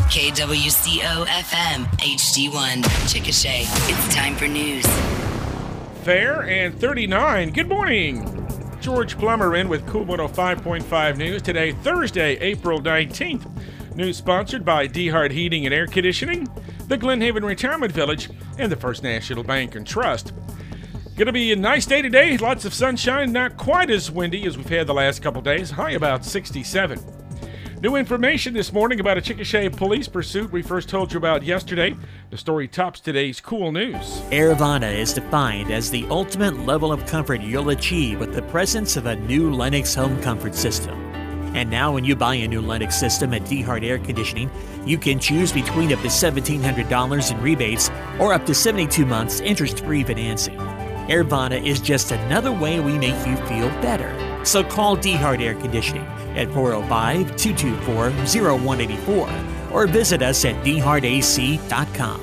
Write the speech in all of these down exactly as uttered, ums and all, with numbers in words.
K W C O F M, H D one, Chickasha. It's time for news. Fair and thirty-nine. Good morning. George Plummer in with Cool one oh five point five News. Today, Thursday, April nineteenth. News sponsored by DeHart Heating and Air Conditioning, the Glen Haven Retirement Village, and the First National Bank and Trust. Going to be a nice day today. Lots of sunshine, not quite as windy as we've had the last couple days. High about sixty-seven. New information this morning about a Chickasha police pursuit we first told you about yesterday. The story tops today's Cool News. Airvana is defined as the ultimate level of comfort you'll achieve with the presence of a new Lennox home comfort system. And now when you buy a new Lennox system at DeHart Air Conditioning, you can choose between up to seventeen hundred dollars in rebates or up to seventy-two months interest-free financing. Airvana is just another way we make you feel better. So call DeHart Air Conditioning at four oh five, two two four, oh one eight four or visit us at d hart a c dot com.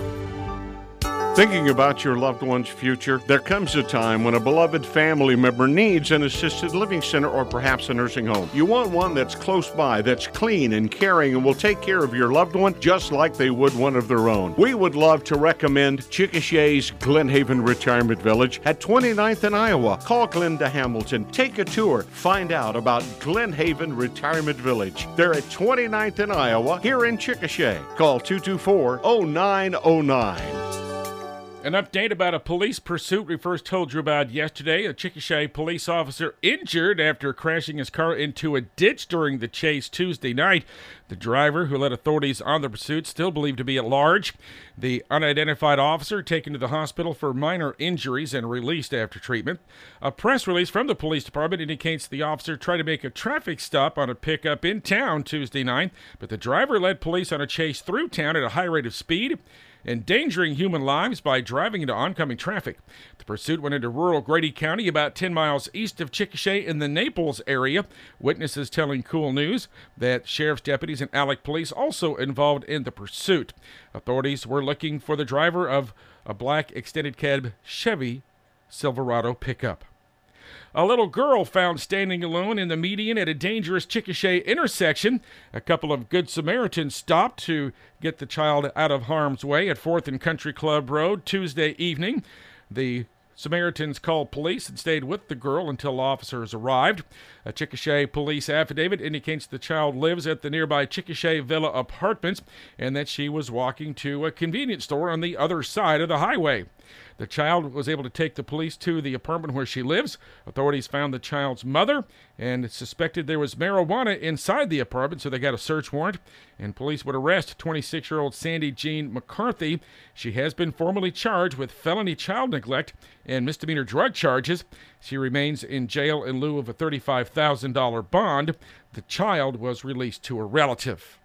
Thinking about your loved one's future, there comes a time when a beloved family member needs an assisted living center or perhaps a nursing home. You want one that's close by, that's clean and caring, and will take care of your loved one just like they would one of their own. We would love to recommend Chickasha's Glen Haven Retirement Village at twenty-ninth and Iowa. Call Glenda Hamilton, take a tour, find out about Glen Haven Retirement Village. They're at twenty-ninth and Iowa here in Chickasha. Call two two four, oh nine oh nine. An update about a police pursuit we first told you about yesterday. A Chickasha police officer injured after crashing his car into a ditch during the chase Tuesday night. The driver, who led authorities on the pursuit, still believed to be at large. The unidentified officer taken to the hospital for minor injuries and released after treatment. A press release from the police department indicates the officer tried to make a traffic stop on a pickup in town Tuesday night, but the driver led police on a chase through town at a high rate of speed, endangering human lives by driving into oncoming traffic. The pursuit went into rural Grady County, about ten miles east of Chickasha in the Naples area. Witnesses telling Cool News that sheriff's deputies and Alec police also involved in the pursuit. Authorities were looking for the driver of a black extended cab Chevy Silverado pickup. A little girl found standing alone in the median at a dangerous Chickasha intersection. A couple of Good Samaritans stopped to get the child out of harm's way at fourth and Country Club Road Tuesday evening. The Samaritans called police and stayed with the girl until officers arrived. A Chickasha police affidavit indicates the child lives at the nearby Chickasha Villa Apartments and that she was walking to a convenience store on the other side of the highway. The child was able to take the police to the apartment where she lives. Authorities found the child's mother and suspected there was marijuana inside the apartment, so they got a search warrant. And police would arrest twenty-six-year-old Sandy Jean McCarthy. She has been formally charged with felony child neglect and misdemeanor drug charges. She remains in jail in lieu of a thirty-five thousand dollars bond. The child was released to a relative.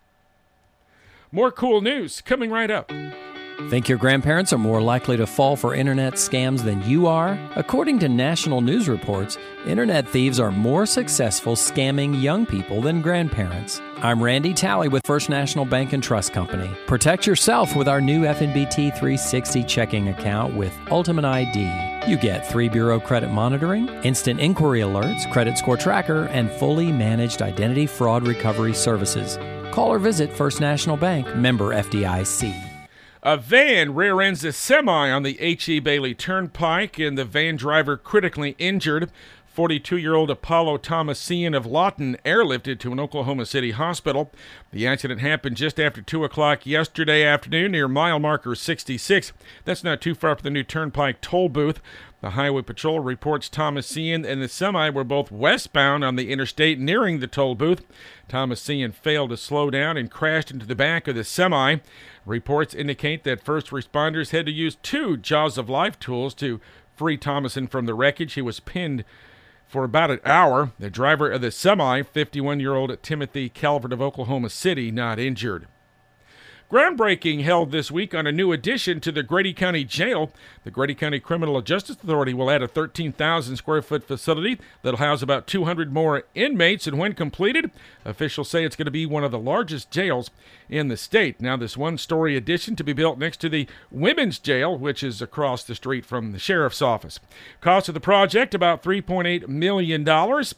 More Cool News coming right up. Think your grandparents are more likely to fall for internet scams than you are? According to national news reports, internet thieves are more successful scamming young people than grandparents. I'm Randy Talley with First National Bank and Trust Company. Protect yourself with our new F N B T three sixty checking account with Ultimate I D. You get three bureau credit monitoring, instant inquiry alerts, credit score tracker, and fully managed identity fraud recovery services. Call or visit First National Bank, member F D I C. A van rear-ends a semi on the H E. Bailey Turnpike, and the van driver critically injured. forty-two-year-old Apollo Thomasian of Lawton airlifted to an Oklahoma City hospital. The accident happened just after two o'clock yesterday afternoon near mile marker sixty-six. That's not too far from the new Turnpike toll booth. The Highway Patrol reports Thomasian and the semi were both westbound on the interstate nearing the toll booth. Thomasian failed to slow down and crashed into the back of the semi. Reports indicate that first responders had to use two Jaws of Life tools to free Thomasian from the wreckage. He was pinned for about an hour. The driver of the semi, fifty-one-year-old Timothy Calvert of Oklahoma City, not injured. Groundbreaking held this week on a new addition to the Grady County Jail. The Grady County Criminal Justice Authority will add a thirteen thousand square foot facility that'll house about two hundred more inmates, and when completed, officials say it's going to be one of the largest jails in the state. Now, this one-story addition to be built next to the women's jail, which is across the street from the sheriff's office. Cost of the project, about three point eight million dollars.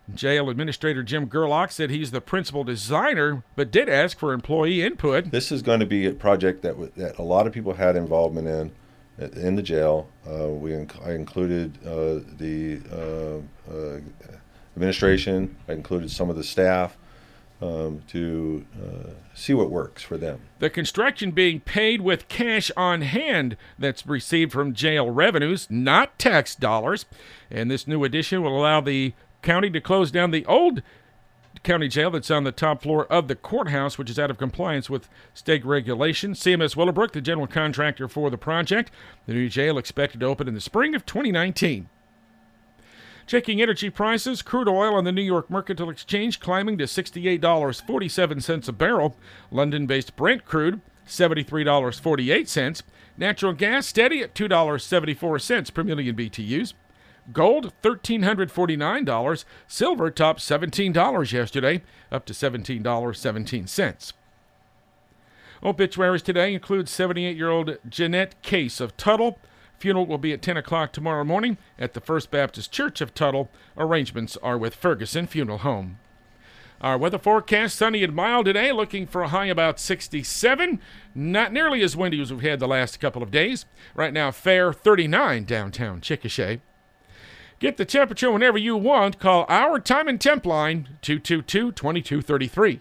Jail Administrator Jim Gerlach said he's the principal designer, but did ask for employee input. This is going to be a project that, w- that a lot of people had involvement in, in the jail. Uh, we inc- I included uh, the uh, uh, administration. I included some of the staff um, to uh, see what works for them. The construction being paid with cash on hand that's received from jail revenues, not tax dollars. And this new addition will allow the county to close down the old county jail that's on the top floor of the courthouse, which is out of compliance with state regulations. C M S Willowbrook, the general contractor for the project. The new jail expected to open in the spring of twenty nineteen. Checking energy prices, crude oil on the New York Mercantile Exchange climbing to sixty-eight dollars and forty-seven cents a barrel. London-based Brent crude, seventy-three dollars and forty-eight cents. Natural gas steady at two dollars and seventy-four cents per million B T Us. Gold, one thousand three hundred forty-nine dollars. Silver topped seventeen dollars yesterday, up to seventeen dollars and seventeen cents. Obituaries today include seventy-eight-year-old Jeanette Case of Tuttle. Funeral will be at ten o'clock tomorrow morning at the First Baptist Church of Tuttle. Arrangements are with Ferguson Funeral Home. Our weather forecast, sunny and mild today, looking for a high about sixty-seven. Not nearly as windy as we've had the last couple of days. Right now, fair thirty-nine downtown Chickasha. Get the temperature whenever you want. Call our time and temp line, two two two, two two three three.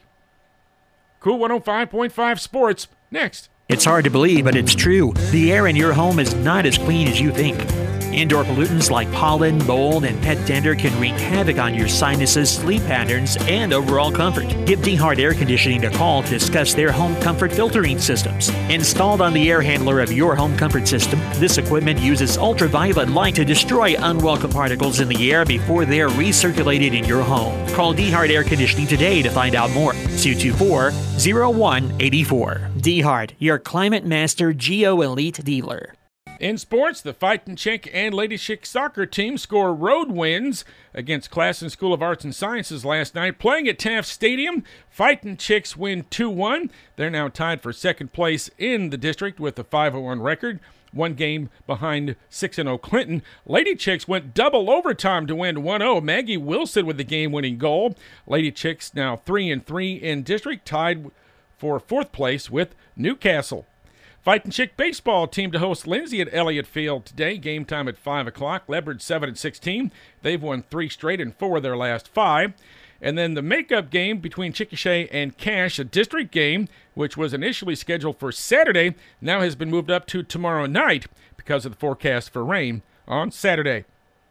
Cool one oh five point five Sports, next. It's hard to believe, but it's true. The air in your home is not as clean as you think. Indoor pollutants like pollen, mold, and pet dander can wreak havoc on your sinuses, sleep patterns, and overall comfort. Give DeHart Air Conditioning a call to discuss their home comfort filtering systems. Installed on the air handler of your home comfort system, this equipment uses ultraviolet light to destroy unwelcome particles in the air before they're recirculated in your home. Call DeHart Air Conditioning today to find out more. two two four, oh one eight four. DeHart, your Climate Master Geo Elite dealer. In sports, the Fightin' Chick and Lady Chick soccer team score road wins against Classen School of Arts and Sciences last night. Playing at Taft Stadium, Fightin' Chicks win two one. They're now tied for second place in the district with a five oh one record, one game behind six and oh Clinton. Lady Chicks went double overtime to win one oh. Maggie Wilson with the game-winning goal. Lady Chicks now three and three in district, tied for fourth place with Newcastle. Fightin' Chick baseball team to host Lindsay at Elliott Field today. Game time at five o'clock. Leopard seven and sixteen. They've won three straight and four of their last five. And then the makeup game between Chickasha and Cache, a district game, which was initially scheduled for Saturday, now has been moved up to tomorrow night because of the forecast for rain on Saturday.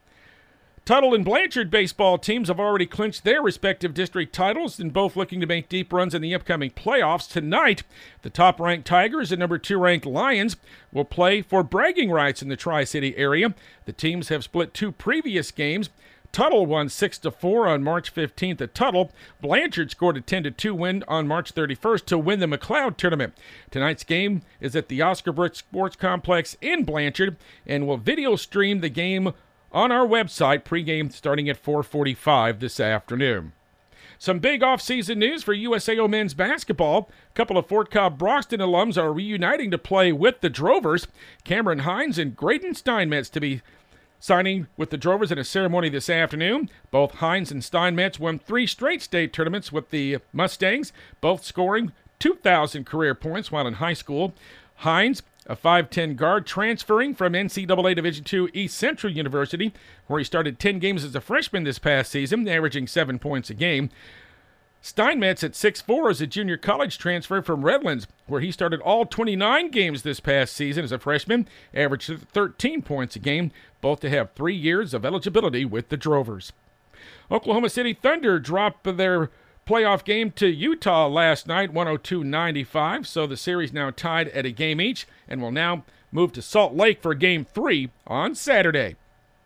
Tuttle and Blanchard baseball teams have already clinched their respective district titles and both looking to make deep runs in the upcoming playoffs. Tonight, the top-ranked Tigers and number two-ranked Lions will play for bragging rights in the Tri-City area. The teams have split two previous games. Tuttle won six to four on March fifteenth at Tuttle. Blanchard scored a ten to two win on March thirty-first to win the McLeod tournament. Tonight's game is at the Oscar Brick Sports Complex in Blanchard and will video stream the game on our website, pregame starting at four forty-five this afternoon. Some big off-season news for U S A O men's basketball. A couple of Fort Cobb Broxton alums are reuniting to play with the Drovers. Cameron Hines and Graydon Steinmetz to be signing with the Drovers in a ceremony this afternoon. Both Hines and Steinmetz won three straight state tournaments with the Mustangs, both scoring two thousand career points while in high school. Hines, a five ten guard, transferring from N C double A Division two East Central University, where he started ten games as a freshman this past season, averaging seven points a game. Steinmetz at six four is a junior college transfer from Redlands, where he started all twenty-nine games this past season as a freshman, averaged thirteen points a game, both to have three years of eligibility with the Drovers. Oklahoma City Thunder dropped their playoff game to Utah last night, one oh two ninety-five, so the series now tied at a game each and will now move to Salt Lake for game three on Saturday.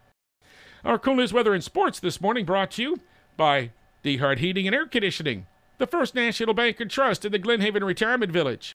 Our Cool News Weather and Sports this morning brought to you by DeHart Heating and Air Conditioning, the First National Bank and Trust in the Glen Haven Retirement Village,